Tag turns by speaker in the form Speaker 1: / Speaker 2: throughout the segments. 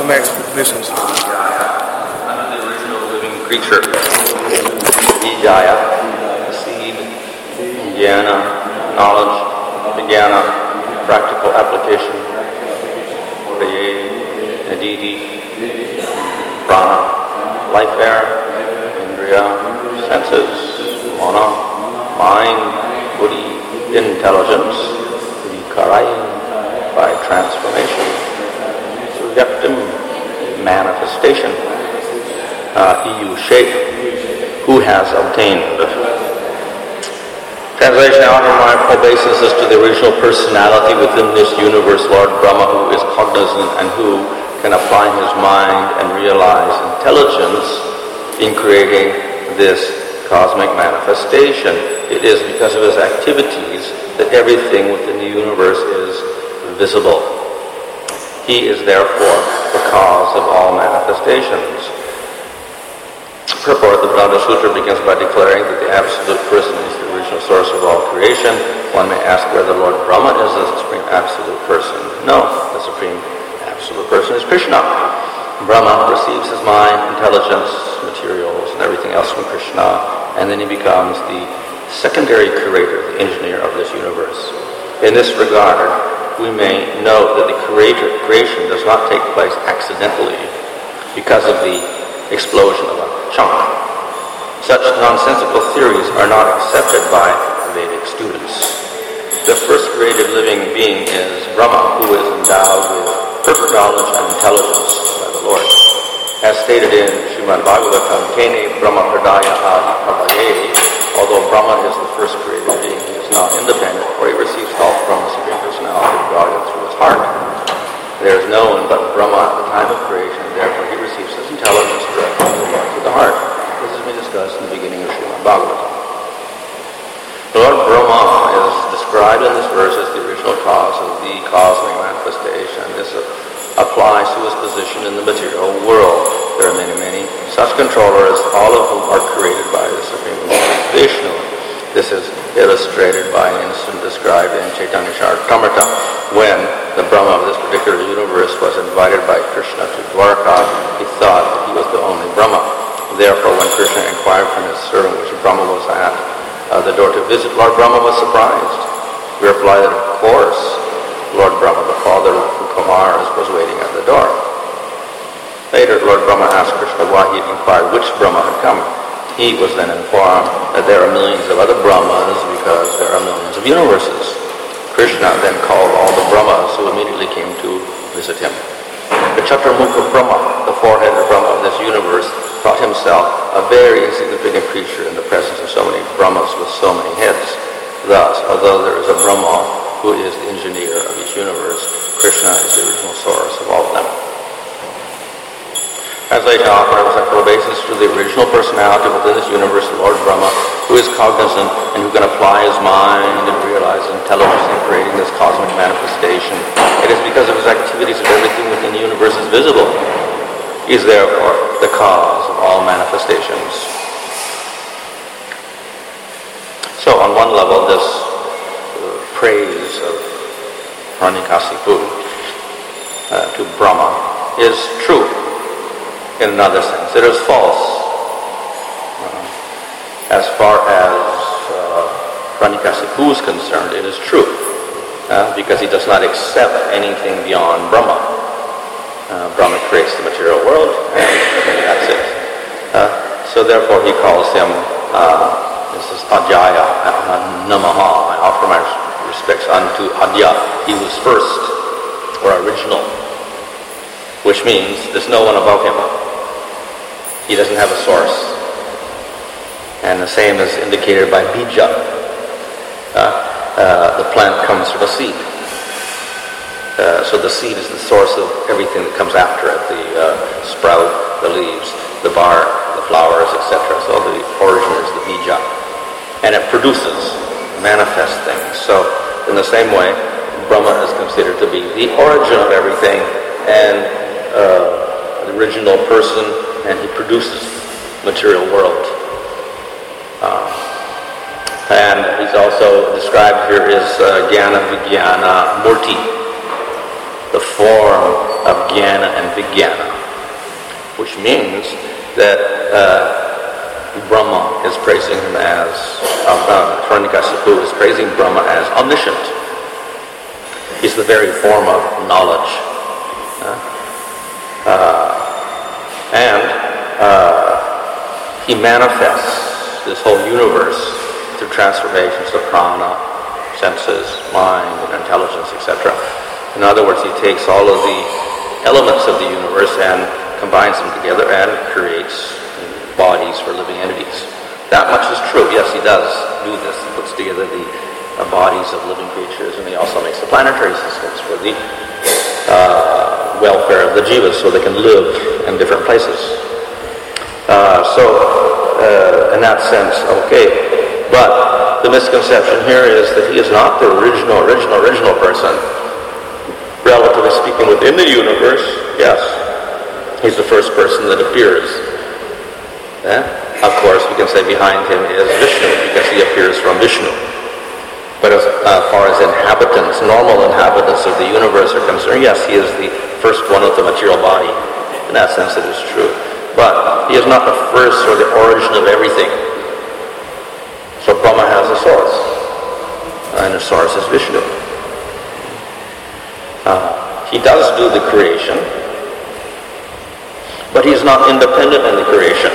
Speaker 1: my explanations.
Speaker 2: I'm the original living creature. Vijaya, the seed, jnana, knowledge, vijnana, practical application, Praye, Aditi, prana, life air, indriya, senses, mana, mind, buddhi, intelligence, vikarai, by transformation, suvyaktim, manifestation, EU shape, who has obtained. Translation out on my obeisances to the original personality within this universe, Lord Brahma, who is cognizant and who can apply his mind and realize intelligence in creating this cosmic manifestation. It is because of his activities that everything within the universe is visible. He is therefore the cause of all manifestations. Purport, the Vedanta Sutra begins by declaring that the Absolute Person is the original source of all creation. One may ask whether Lord Brahma is the Supreme Absolute Person. No, the Supreme Absolute Person is Krishna. Brahma receives his mind, intelligence, materials, and everything else from Krishna, and then he becomes the secondary curator, the engineer of this universe. In this regard, we may note that the creation does not take place accidentally because of the explosion of a chunk. Such nonsensical theories are not accepted by Vedic students. The first created living being is Brahma, who is endowed with perfect knowledge and intelligence by the Lord. As stated in Srimad Bhagavatam, Tene Brahma Hridaya Adi Prabhaye, although Brahma is the first created being, he is not independent, for he receives help from the Supreme Personality of Godhead through his heart. There is no one but Brahma at the time of creation, therefore he receives his intelligence directly from the Lord through the heart. This has been discussed in the beginning of Srimad Bhagavatam. The Lord Brahma is described in this verse as the original cause of the cosmic manifestation. This applies to his position in the material world. There are many such controllers, all of whom are created by the Supreme Lord Vishnu. This is illustrated by an incident described in Chaitanya Charitamrita, when the Brahma of this particular universe was invited by Krishna to Dwarka. He thought that he was the only Brahma. Therefore, when Krishna inquired from his servant which Brahma was at the door to visit, Lord Brahma was surprised. We reply that, of course, Lord Brahma, the father of Kumars, was waiting at the door. Later, Lord Brahma asked Krishna why he had inquired which Brahma had come. He was then informed that there are millions of other Brahmas because there are millions of universes. Krishna then called all the Brahmas who immediately came to visit him. The Chatramukha Brahma, the four-headed Brahma of this universe, thought himself a very insignificant creature in the presence of so many Brahmas with so many heads. Thus, although there is a Brahma who is the engineer of each universe, Krishna is the original source of all of them. Translation offers acceptable basis to the original personality within this universe, the Lord Brahma, who is cognizant and who can apply his mind and realize intelligence in creating this cosmic manifestation. It is because of his activities that everything within the universe is visible. He is therefore the cause of all manifestations. So on one level, this praise of Hiranyakasipu to Brahma is true. In another sense, it is false. As far as Hiranyakasipu is concerned, it is true, because he does not accept anything beyond Brahma. Brahma creates the material world, and that's it. So therefore he calls him, this is Ajaya Namaha. I offer my respects unto Adya. He was first, or original, which means there's no one above him. He doesn't have a source. And the same is indicated by bija. The plant comes from a seed. So the seed is the source of everything that comes after it. The sprout, the leaves, the bark, the flowers, etc. So the origin is the bija. And it produces, manifests things. So in the same way, Brahma is considered to be the origin of everything and the original person, and he produces material world. And he's also described here as Jnana Vijnana Murti, the form of Jnana and Vijnana, which means that Brahma is praising him as, Hiranyakasipu is praising Brahma as omniscient. He's the very form of knowledge. He manifests this whole universe through transformations of prana, senses, mind, and intelligence, etc. In other words, he takes all of the elements of the universe and combines them together and creates bodies for living entities. That much is true. Yes, he does do this. He puts together the bodies of living creatures, and he also makes the planetary systems for the welfare of the jivas so they can live in different places. In that sense, okay. But the misconception here is that he is not the original person. Relatively speaking, within the universe, yes, he's the first person that appears. Of course, we can say behind him is Vishnu, because he appears from Vishnu. But as far as inhabitants, normal inhabitants of the universe are concerned, yes, he is the first one with the material body. In that sense, it is true. But he is not the first or the origin of everything. So Brahma has a source, and his source is Vishnu. He does do the creation, but he is not independent in the creation.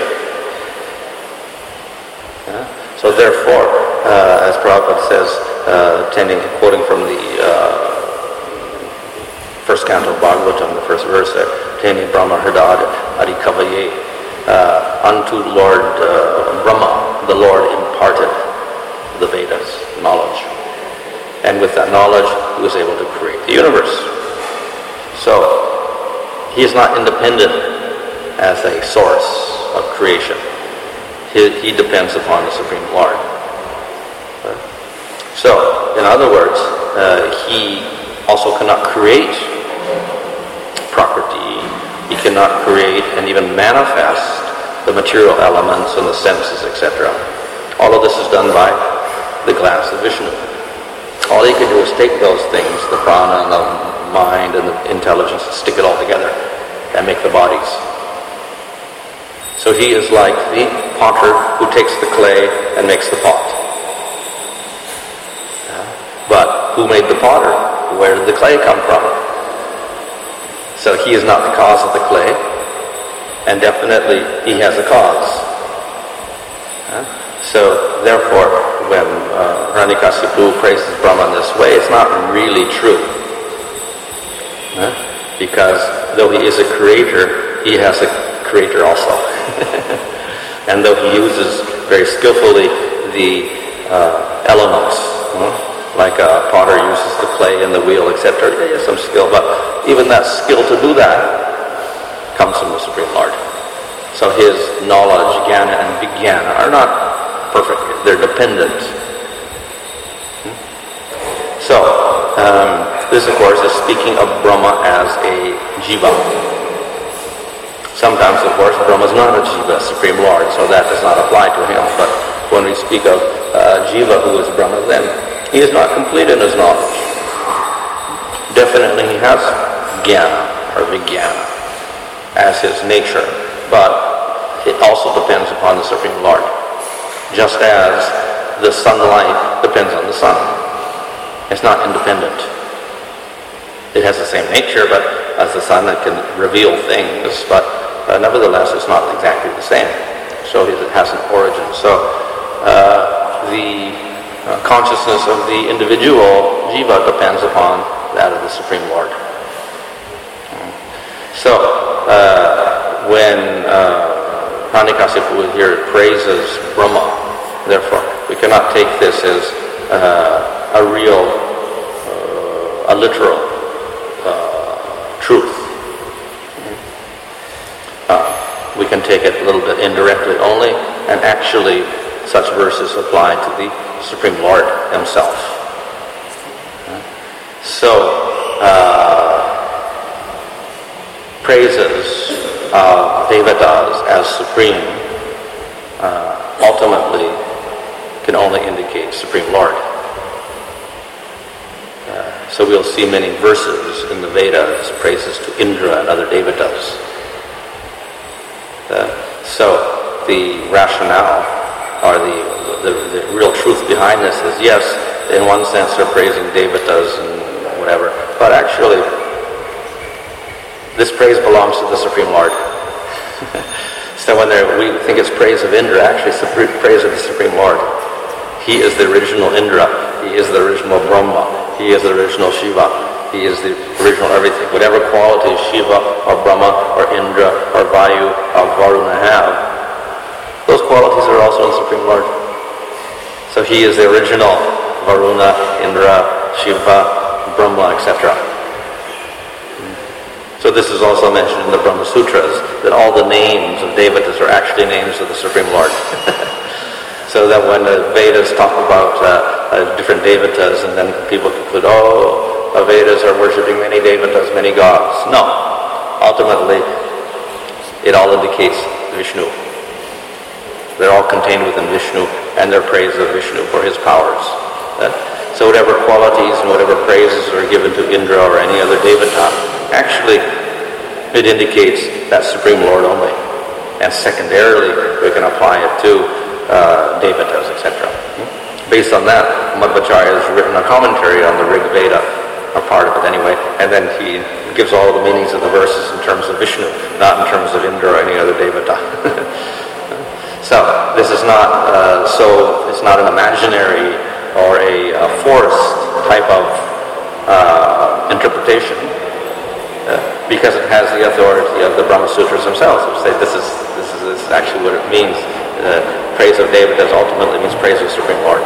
Speaker 2: So therefore, as Prabhupada says, quoting from the first canto of Bhagavatam, the first verse there, Teni Brahma Hridad Adikavaye, unto Lord Brahma, the Lord imparted the Vedas, knowledge. And with that knowledge, he was able to create the universe. So, he is not independent as a source of creation. He depends upon the Supreme Lord. So, in other words, he also cannot create Prakriti. He cannot create and even manifest the material elements and the senses, etc. All of this is done by the glance of Vishnu. All he can do is take those things, the prana and the mind and the intelligence, and stick it all together and make the bodies. So he is like the potter who takes the clay and makes the pot. But who made the potter? Where did the clay come from? So he is not the cause of the clay, and definitely he has a cause. So therefore, when Hiranyakasipu praises Brahma in this way, it's not really true. Because though he is a creator, he has a creator also. And though he uses very skillfully the elements, like a potter uses the clay and the wheel, etc., he has some skill, but even that skill to do that comes from the Supreme Lord. So his knowledge, jnana and vijnana, are not perfect. They're dependent. So, this of course is speaking of Brahma as a jiva. Sometimes, of course, Brahma is not a jiva, Supreme Lord, so that does not apply to him. But when we speak of jiva who is Brahma, then he is not complete in his knowledge. Definitely he has jnana or vijnana as his nature, but it also depends upon the Supreme Lord. Just as the sunlight depends on the sun. It's not independent. It has the same nature, but as the sun, it can reveal things, but nevertheless, it's not exactly the same. So it has an origin. So the consciousness of the individual jiva depends upon that of the Supreme Lord. So when Hiranyakasipu here praises Brahma, therefore we cannot take this as a real, a literal truth. We can take it a little bit indirectly only, and actually such verses apply to the Supreme Lord himself. So, praises of Devatas as supreme ultimately can only indicate Supreme Lord. So we'll see many verses in the Vedas, praises to Indra and other devatas. So the rationale, or the real truth behind this is, yes, in one sense they're praising devatas and whatever, but actually this praise belongs to the Supreme Lord. So when we think it's praise of Indra, actually it's the praise of the Supreme Lord. He is the original Indra. He is the original Brahma. He is the original Shiva. He is the original everything. Whatever qualities Shiva or Brahma or Indra or Vayu or Varuna have, those qualities are also in the Supreme Lord. So he is the original Varuna, Indra, Shiva, Brahma, etc. So this is also mentioned in the Brahma Sutras, that all the names of devatas are actually names of the Supreme Lord. So that when the Vedas talk about different devatas, and then people conclude, the Vedas are worshipping many devatas, many gods. No. Ultimately, it all indicates Vishnu. They're all contained within Vishnu, and their praise of Vishnu for his powers. So whatever qualities and whatever praises are given to Indra or any other devata, actually it indicates that Supreme Lord only. And secondarily, we can apply it to devatas, etc. Based on that, Madhvacharya has written a commentary on the Rig Veda, or part of it anyway, and then he gives all the meanings of the verses in terms of Vishnu, not in terms of Indra or any other devata. So this is not it's not an imaginary or a forced type of interpretation, because it has the authority of the Brahma Sutras themselves, which say this is actually what it means. Praise of devatas ultimately means praise of the Supreme Lord.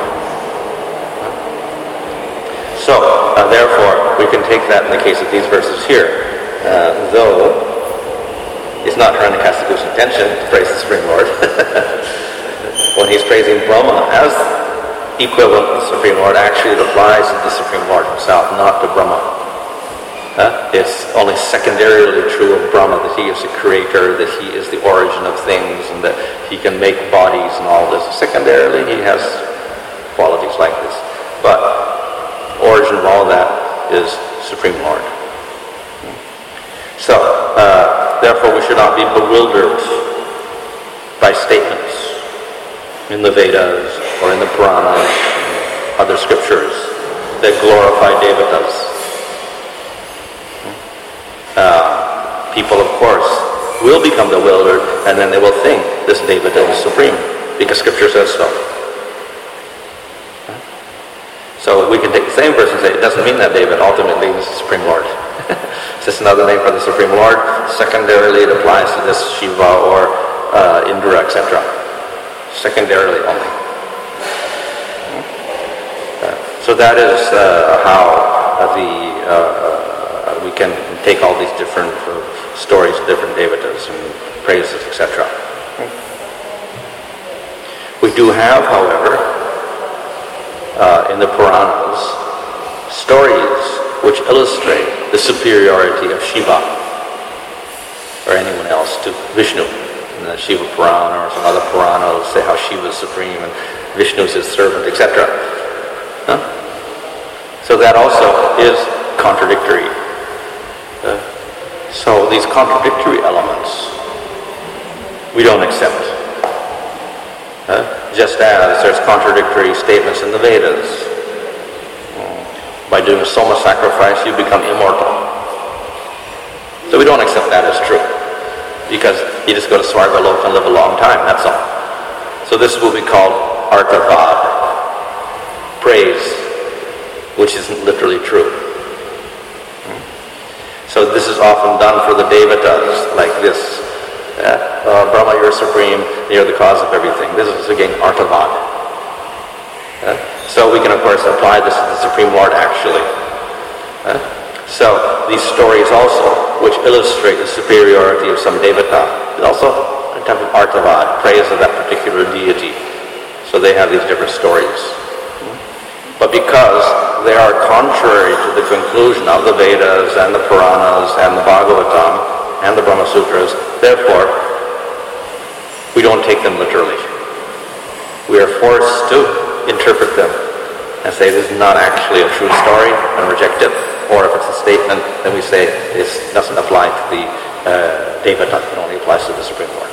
Speaker 2: So therefore, we can take that in the case of these verses here, though he's not trying to cast a goose intention to praise the Supreme Lord. When he's praising Brahma as equivalent to the Supreme Lord, actually it applies to the Supreme Lord himself, not to Brahma. It's only secondarily true of Brahma that he is the creator, that he is the origin of things, and that he can make bodies and all this. Secondarily, he has qualities like this. But origin of all that is Supreme Lord. So, therefore, we should not be bewildered by statements in the Vedas or in the Puranas, other scriptures that glorify devatas. People, of course, will become bewildered, and then they will think this devata is supreme, because Scripture says so. So we can take the same verse and say, it doesn't mean that devata ultimately is the Supreme Lord. It's just another name for the Supreme Lord. Secondarily, it applies to this Shiva or Indra, etc. Secondarily only. So that is how we can take all these different stories of different devatas and praises, etc. We do have, however, in the Puranas, stories which illustrate the superiority of Shiva or anyone else to Vishnu. In the Shiva Purana or some other Purana will say how Shiva is supreme and Vishnu is his servant, etc. So that also is contradictory. So these contradictory elements we don't accept. Just as there's contradictory statements in the Vedas. By doing a soma sacrifice, you become immortal. So we don't accept that as true, because you just go to Svargaloka and live a long time, that's all. So this will be called artavad, praise, which isn't literally true. So this is often done for the devatas, like this. Brahma, you're supreme, you're the cause of everything. This is again artavad. So we can of course apply this to the Supreme Lord actually. So these stories also, which illustrate the superiority of some devata, is also a type of artavad, praise of that particular deity. So they have these different stories. But because they are contrary to the conclusion of the Vedas and the Puranas and the Bhagavatam and the Brahma Sutras, therefore, we don't take them literally. We are forced to interpret them and say this is not actually a true story and reject it. Or if it's a statement, then we say this doesn't apply to the Devata, it only applies to the Supreme Lord.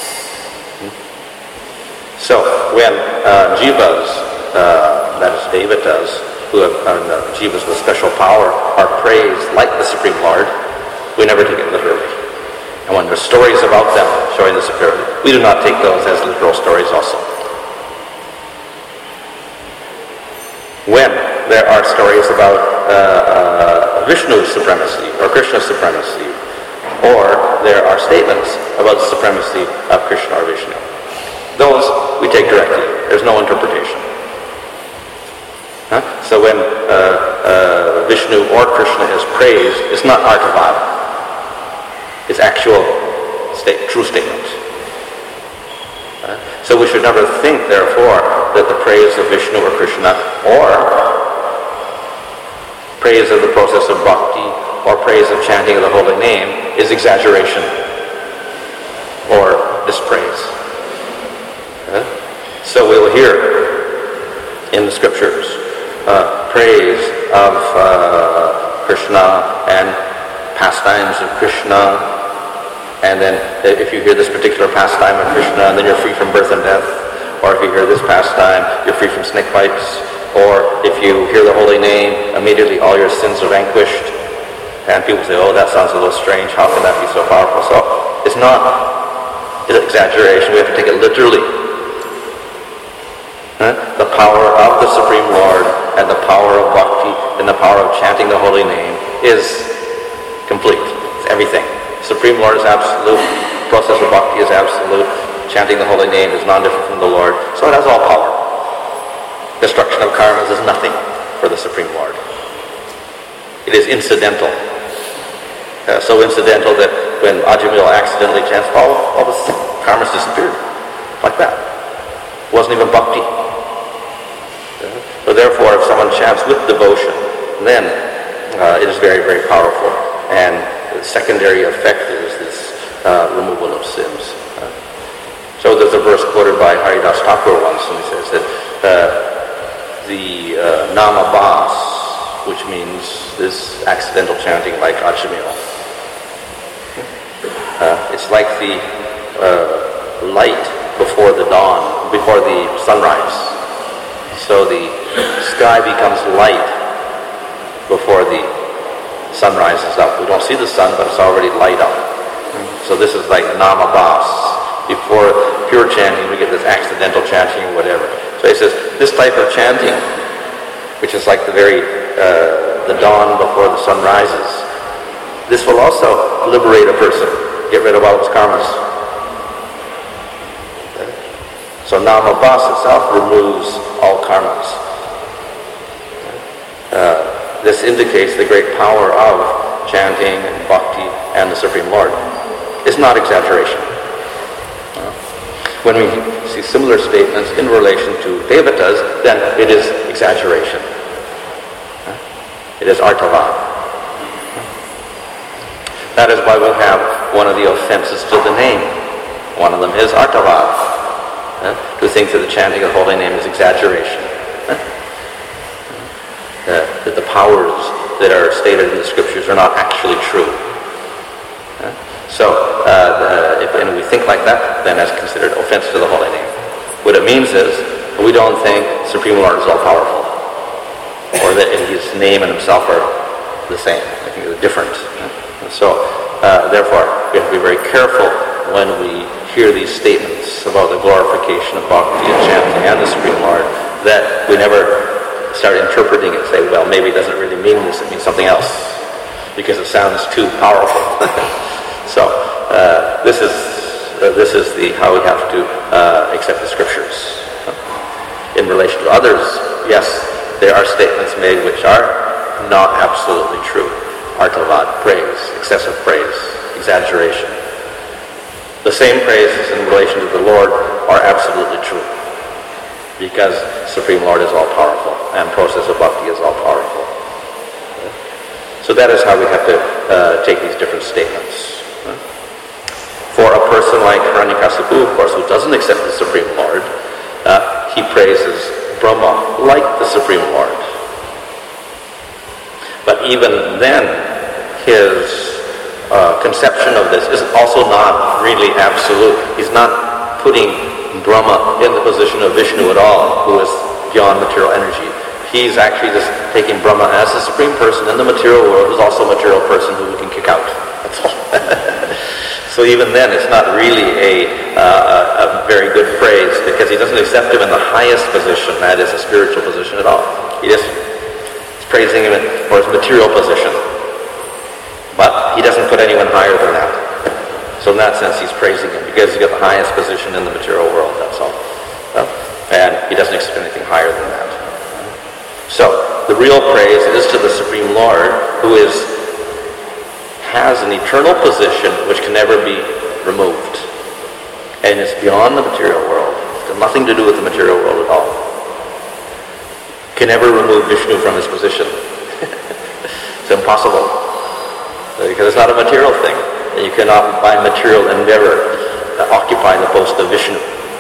Speaker 2: So when jivas, that is Devatas, who have jivas with special power, are praised like the Supreme Lord, we never take it literally. And when there's stories about them showing the superiority, we do not take those as literal stories also. When there are stories about Vishnu's supremacy or Krishna's supremacy, or there are statements about the supremacy of Krishna or Vishnu, those we take directly. There's no interpretation. So when Vishnu or Krishna is praised, it's not artavad. It's actual true statements. So we should never think, therefore, that the praise of Vishnu or Krishna, or praise of the process of bhakti, or praise of chanting of the holy name is exaggeration or dispraise. So we'll hear in the scriptures praise of Krishna and pastimes of Krishna, and then if you hear this particular pastime of Krishna, then you're free from birth and death. Or if you hear this pastime, you're free from snake bites. Or if you hear the holy name, immediately all your sins are vanquished. And people say, oh, that sounds a little strange. How can that be so powerful? So it's not an exaggeration. We have to take it literally. The power of the Supreme Lord and the power of bhakti and the power of chanting the holy name is complete. It's everything. Supreme Lord is absolute. The process of bhakti is absolute. Chanting the holy name is non-different from the Lord. So it has all power. Destruction of karmas is nothing for the Supreme Lord. It is incidental. So incidental that when Ajamil accidentally chants, all the karmas disappeared. Like that. It wasn't even bhakti. So therefore, if someone chants with devotion, then it is very, very powerful. And the secondary effect is this removal of sins. So there's a verse quoted by Haridas Thakur once, and he says that the Nama Bas, which means this accidental chanting like Ajamil, it's like the light before the dawn, before the sunrise. So the sky becomes light before the sun rises up. We don't see the sun, but it's already light up. So this is like Nama Bas. Before pure chanting, we get this accidental chanting or whatever. So he says, this type of chanting, which is like the dawn before the sun rises, this will also liberate a person, get rid of all his karmas. So Nama Bas itself removes all karmas. This indicates the great power of chanting and bhakti and the Supreme Lord. It's not exaggeration. When we see similar statements in relation to Devatas, then it is exaggeration. It is artavad. That is why we have one of the offenses to the name. One of them is artavad. To think that the chanting of the holy name is exaggeration. That the powers that are stated in the scriptures are not actually true. So, if we think like that, then that's considered offense to the holy name. What it means is, we don't think Supreme Lord is all-powerful, or that his name and himself are the same. I think they're different. So, therefore, we have to be very careful when we hear these statements about the glorification of bhakti and chanting and the Supreme Lord, that we never start interpreting it and say, well, maybe it doesn't really mean this, it means something else, because it sounds too powerful. So this is how we have to accept the scriptures. In relation to others, yes, there are statements made which are not absolutely true. Artavad, praise, excessive praise, exaggeration. The same praises in relation to the Lord are absolutely true, because Supreme Lord is all-powerful and process of bhakti is all-powerful. So that is how we have to take these different statements. For a person like Hiranyakasipu, of course, who doesn't accept the Supreme Lord, he praises Brahma like the Supreme Lord. But even then, his conception of this is also not really absolute. He's not putting Brahma in the position of Vishnu at all, who is beyond material energy. He's actually just taking Brahma as the supreme person in the material world, who's also a material person who we can kick out. That's all. So even then, it's not really a very good phrase, because he doesn't accept him in the highest position, that is a spiritual position at all. He's praising him for his material position. But he doesn't put anyone higher than that. So in that sense, he's praising him because he's got the highest position in the material world, that's all. And he doesn't expect anything higher than that. So the real praise is to the Supreme Lord, who has an eternal position which can never be removed. And it's beyond the material world. It's got nothing to do with the material world at all. Can never remove Vishnu from his position. It's impossible. Because it's not a material thing. And you cannot, by material endeavor, occupy the post of Vishnu.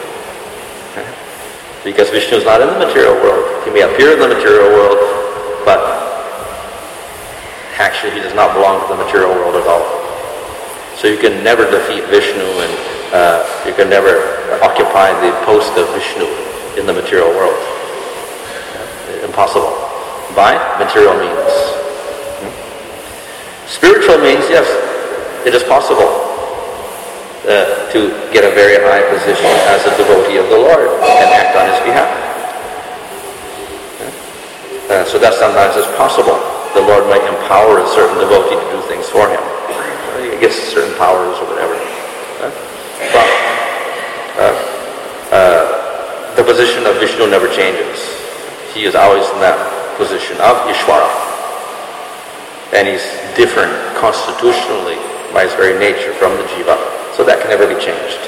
Speaker 2: Because Vishnu is not in the material world. He may appear in the material world, but actually he does not belong to the material world at all. So you can never defeat Vishnu, and you can never occupy the post of Vishnu in the material world. Impossible. By material means. Spiritual means, yes, it is possible to get a very high position as a devotee of the Lord and act on his behalf. So that sometimes is possible. The Lord might empower a certain devotee to do things for him. He gets certain powers or whatever. But the position of Vishnu never changes. He is always in that position of Ishvara. And he's different constitutionally by his very nature from the jiva. So that can never be changed.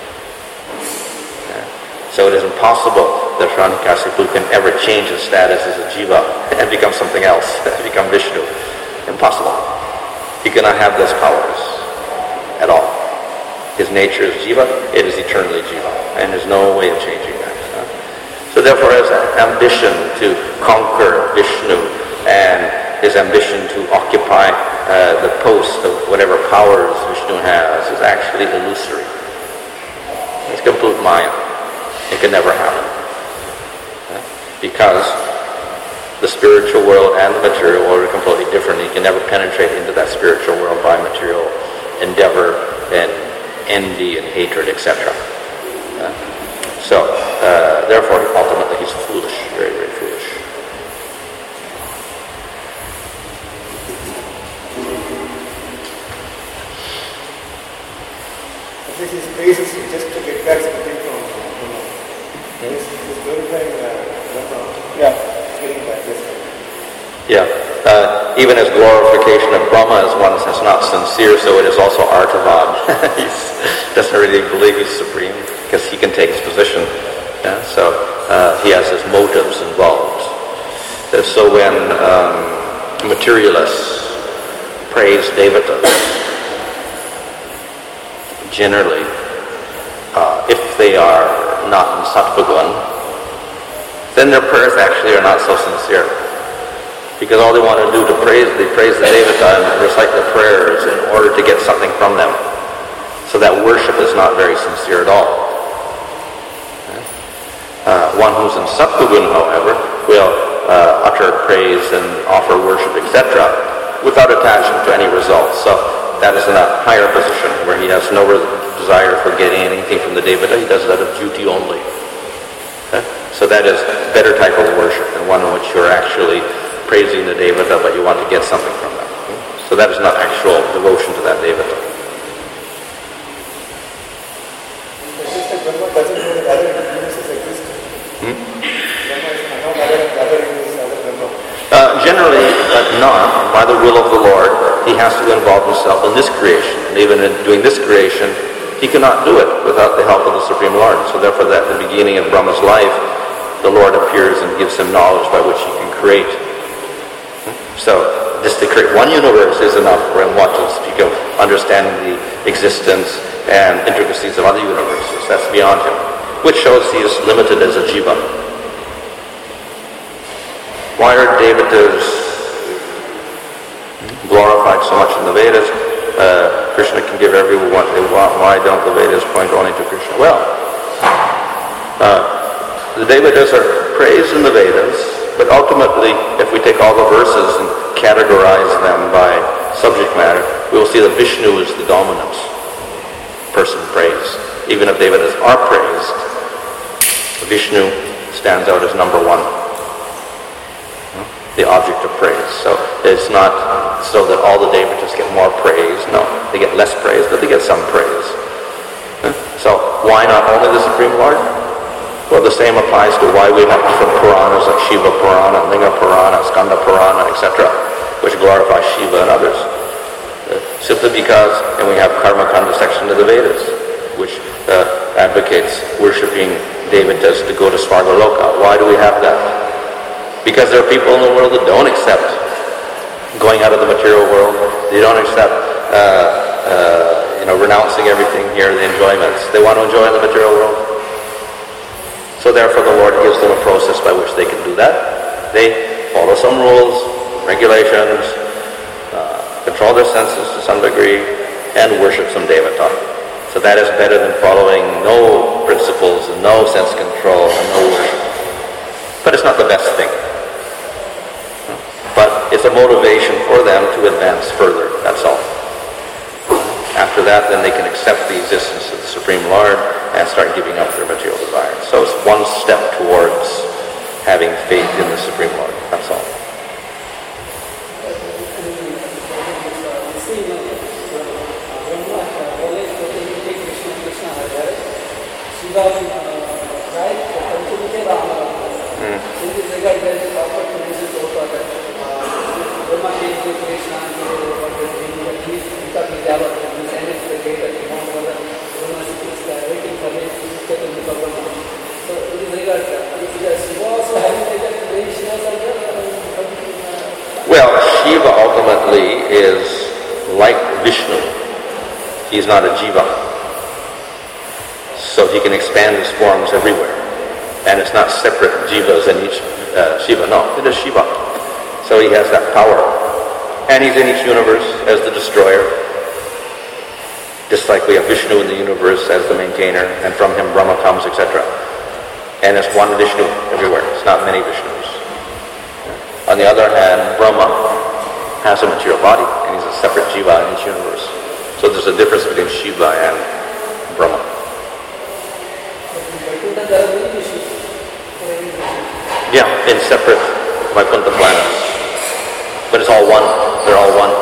Speaker 2: So it is impossible that Hiranyakasipu can ever change his status as a jiva and become something else, become Vishnu. Impossible. He cannot have those powers at all. His nature is jiva, it is eternally jiva, and there's no way of changing that. So therefore his ambition to conquer Vishnu and his ambition to occupy the post of whatever powers Vishnu has is actually illusory. It's complete maya. It can never happen. Because the spiritual world and the material world are completely different. You can never penetrate into that spiritual world by material endeavor and envy and hatred, etc. So, therefore, ultimately he's foolish, very, very foolish.
Speaker 1: This is basically just to get back something from this glorifying Brahma.
Speaker 2: Yeah.
Speaker 1: Getting back this one.
Speaker 2: Yeah. Even his glorification of Brahma is one that's not sincere, so it is also artavad. He doesn't really believe he's supreme because he can take his position. Yeah? So he has his motives involved. So when materialists praise devatas, generally, if they are not in Sattvagun, then their prayers actually are not so sincere. Because all they want to do they praise the devata and recite the prayers in order to get something from them. So that worship is not very sincere at all. One who's in Sattvagun, however, will utter praise and offer worship, etc., without attachment to any results. So that is in a higher position where he has no desire for getting anything from the devata. He does it out of duty only. So that is a better type of worship than one in which you're actually praising the devata, but you want to get something from them. So that is not actual devotion to that devata.
Speaker 1: Brahma doesn't know that other universes exist. Brahma is not other universes, other Brahma.
Speaker 2: Generally, not. By the will of the Lord, he has to involve himself in this creation. And even in doing this creation, he cannot do it without the help of the Supreme Lord. So therefore, at the beginning of Brahma's life, the Lord appears and gives him knowledge by which he can create. So, just to create one universe is enough for him to speak of understanding the existence and intricacies of other universes. That's beyond him. Which shows he is limited as a jiva. Why are Devatas glorified so much in the Vedas? Krishna can give everyone what they want. Why don't the Vedas point only to Krishna? Well, the Devatas are praised in the Vedas, but ultimately, if we take all the verses and categorize them by subject matter, we will see that Vishnu is the dominant person praised. Even if Devatas are praised, Vishnu stands out as number one, the object of praise. So it's not so that all the Devatas get more praise. No, they get less praise, but they get some praise. So why not only the Supreme Lord? Well, the same applies to why we have different Puranas like Shiva Purana, Linga Purana, Skanda Purana, etc., which glorify Shiva and others. Simply because, and we have Karma Kanda section of the Vedas, which advocates worshipping Devatas to go to Svargaloka. Why do we have that? Because there are people in the world that don't accept going out of the material world. They don't accept renouncing everything here, the enjoyments. They want to enjoy in the material world. So therefore the Lord gives them a process by which they can do that. They follow some rules, regulations, control their senses to some degree, and worship some Devata. So that is better than following no principles and no sense control and no worship. But it's not the best thing. But it's a motivation for them to advance further, that's all. After that, then they can accept the existence of the Supreme Lord and start giving up their material desires. So it's one step towards having faith in the Supreme Lord, that's all. Well, Shiva ultimately is like Vishnu. He's not a jiva. So he can expand his forms everywhere. And it's not separate jivas in each Shiva. No, it is Shiva. So he has that power. And he's in each universe as the destroyer. Just like we have Vishnu in the universe as the maintainer, and from him Brahma comes, etc. And it's one Vishnu everywhere. It's not many Vishnus. On the other hand, Brahma has a material body, and he's a separate jiva in each universe. So there's a difference between Shiva and Brahma. Yeah, in separate Vaikuntha planets. But it's all one. They're all one.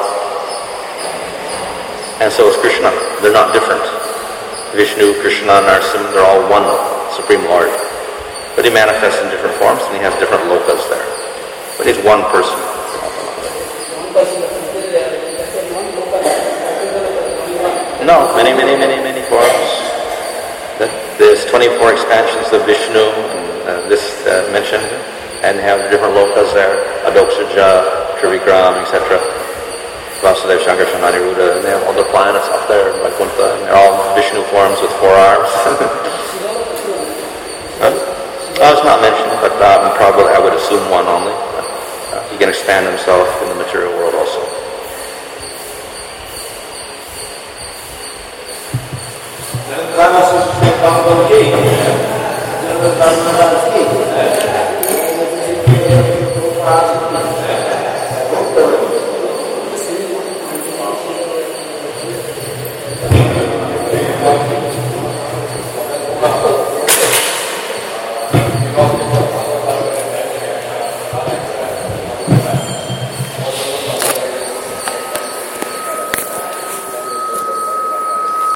Speaker 2: And so is Krishna. They're not different. Vishnu, Krishna, Narasimha, they're all one Supreme Lord. But he manifests in different forms, and he has different lokas there. But he's one person. No, many forms. There's 24 expansions of Vishnu, and this mentioned, and have different lokas there. Adoksaja, Trivikram, etc. Vasudev, Shankarshan, Aniruddha, and they have all the planets up there in Vaikuntha, and they're all Vishnu forms with 4 arms. It's not mentioned, but probably I would assume one only. He can expand himself in the material world also.
Speaker 3: Then